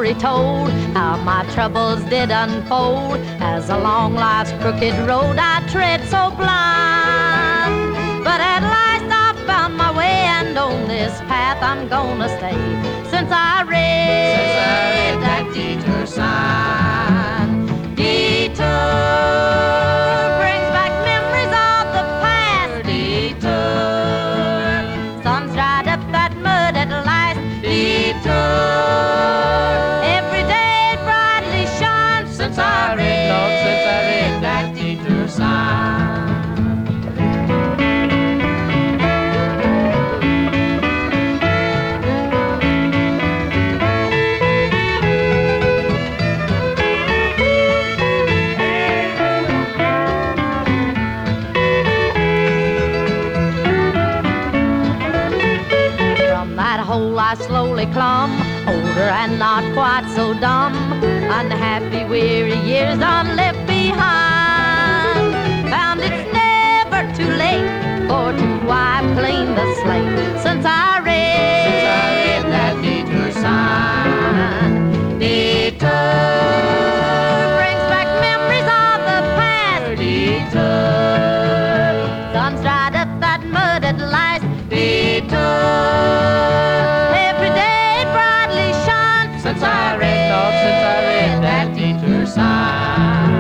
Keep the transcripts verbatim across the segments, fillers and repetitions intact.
story told, how my troubles did unfold, as along life's crooked road I tread so blind. But at last I found my way, and on this path I'm gonna stay, since I read, since I read that detour sign. Detour brings back memories of the past. Detour, sun's dried up that mud at last. Detour, every day brightly shines, since I read, Lord, since I read that detour sign. I slowly clomb, older and not quite so dumb, unhappy, weary years done left behind. Found it's never too late for to wipe clean the slate, since I read, since I read that detour sign. Detour brings back memories of the past. Detour, sun's dried up that mud at last. Detour, since I read, Lord, since I read that detour sign.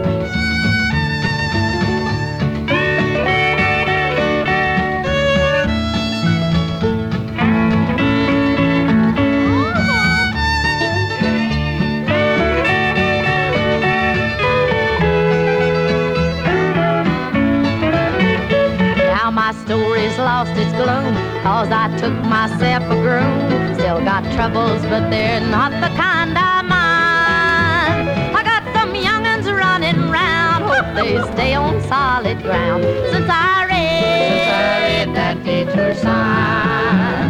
Now my story's lost its gloom, 'cause I took myself a groom. Still got troubles, but they're not the kind I mind. I got some young'uns running round, hope they stay on solid ground, since I read, since I read that detour sign.